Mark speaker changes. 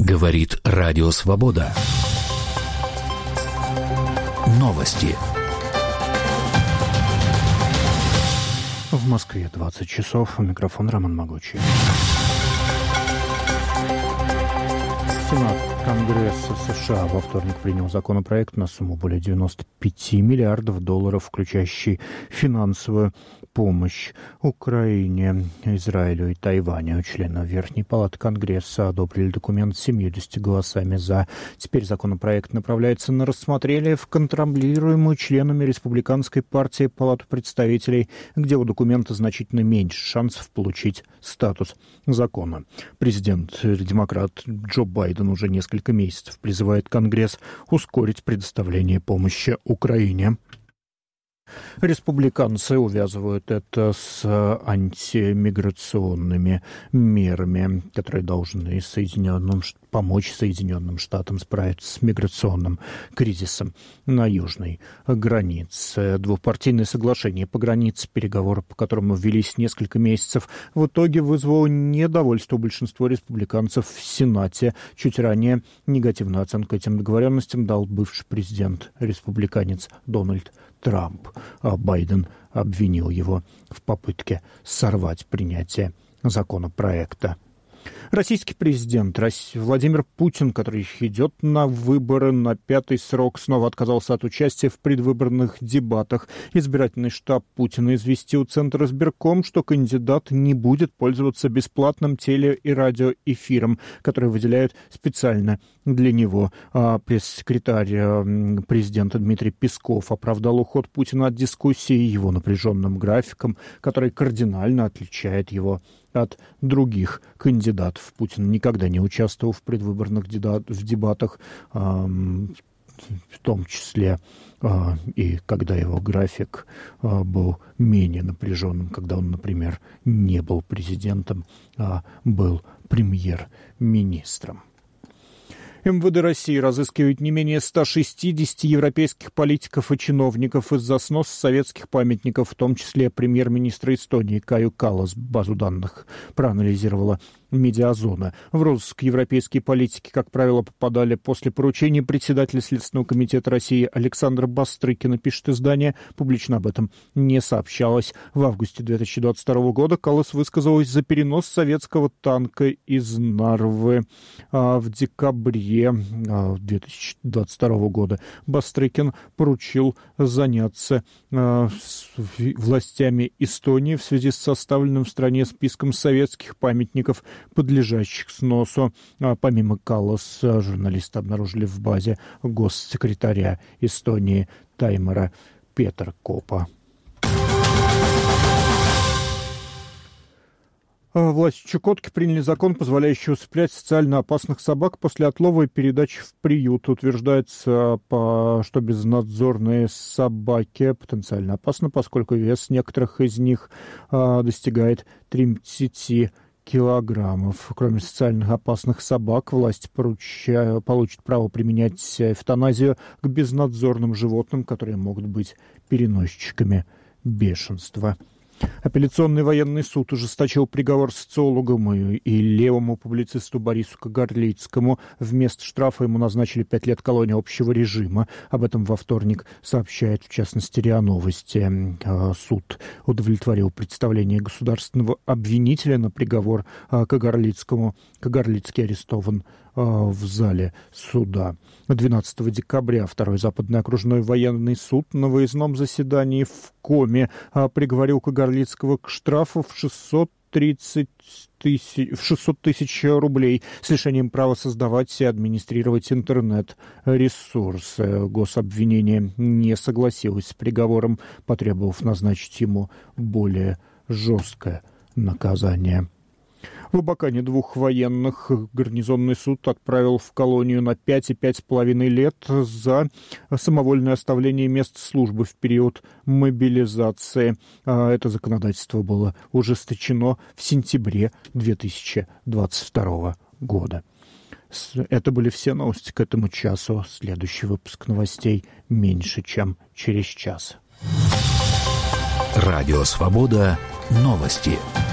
Speaker 1: Говорит Радио Свобода. Новости.
Speaker 2: В Москве 20 часов. Микрофон Роман Могучий. Сенат Конгресса США во вторник принял законопроект на сумму более 95 миллиардов долларов, включающий финансовую помощь Украине, Израилю и Тайваню. Члены Верхней палаты Конгресса одобрили документ 70 голосами «за». Теперь законопроект направляется на рассмотрение в контролируемую членами Республиканской партии Палату представителей, где у документа значительно меньше шансов получить статус закона. Президент-демократ Джо Байден уже несколько месяцев призывает Конгресс ускорить предоставление помощи Украине. Республиканцы увязывают это с антимиграционными мерами, которые должны помочь Соединенным Штатам справиться с миграционным кризисом на южной границе. Двухпартийное соглашение по границе, переговоры по которому велись несколько месяцев, в итоге вызвало недовольство большинства республиканцев в Сенате. Чуть ранее негативную оценку этим договоренностям дал бывший президент-республиканец Дональд Трамп. Байден обвинил его в попытке сорвать принятие законопроекта. Российский президент Владимир Путин, который идет на выборы на 5-й срок, снова отказался от участия в предвыборных дебатах. Избирательный штаб Путина известил Центр избирком, что кандидат не будет пользоваться бесплатным теле- и радиоэфиром, который выделяют специально для него. Пресс-секретарь президента Дмитрий Песков оправдал уход Путина от дискуссии его напряженным графиком, который кардинально отличает его от других кандидатов. Путин никогда не участвовал в предвыборных дебатах, в том числе и когда его график был менее напряженным, когда он, например, не был президентом, а был премьер-министром. МВД России разыскивает не менее 160 европейских политиков и чиновников из-за сноса советских памятников, в том числе премьер-министра Эстонии Каю Каллас. Базу данных проанализировала Медиазона. В розыск европейские политики, как правило, попадали после поручения председателя Следственного комитета России Александра Бастрыкина, пишет издание. Публично об этом не сообщалось. В августе 2022 года Каллас высказалась за перенос советского танка из Нарвы. В декабре 2022 года Бастрыкин поручил заняться властями Эстонии в связи с составленным в стране списком советских памятников, подлежащих сносу. Помимо Калласа, журналисты обнаружили в базе госсекретаря Эстонии Таймера Петеркопа. Власти Чукотки приняли закон, позволяющий усыплять социально опасных собак после отлова и передачи в приют. Утверждается, что безнадзорные собаки потенциально опасны, поскольку вес некоторых из них достигает 30 килограммов. Кроме социально опасных собак, власти получат право применять эвтаназию к безнадзорным животным, которые могут быть переносчиками бешенства. Апелляционный военный суд ужесточил приговор социологам и левому публицисту Борису Кагарлицкому. Вместо штрафа ему назначили 5 лет колонии общего режима. Об этом во вторник сообщает, в частности, РИА Новости. Суд удовлетворил представление государственного обвинителя на приговор Кагарлицкому. Кагарлицкий арестован в зале суда. 12 декабря Второй Западный окружной военный суд на выездном заседании в Коме приговорил Кагарлицкого к штрафу в 600 тысяч рублей с лишением права создавать и администрировать интернет-ресурс. Гособвинение не согласилось с приговором, потребовав назначить ему более жесткое наказание. В Абакане 2 военных гарнизонный суд отправил в колонию на 5 и 5,5 лет за самовольное оставление мест службы в период мобилизации. Это законодательство было ужесточено в сентябре 2022 года. Это были все новости к этому часу. Следующий выпуск новостей меньше, чем через час.
Speaker 1: Радио «Свобода». Новости.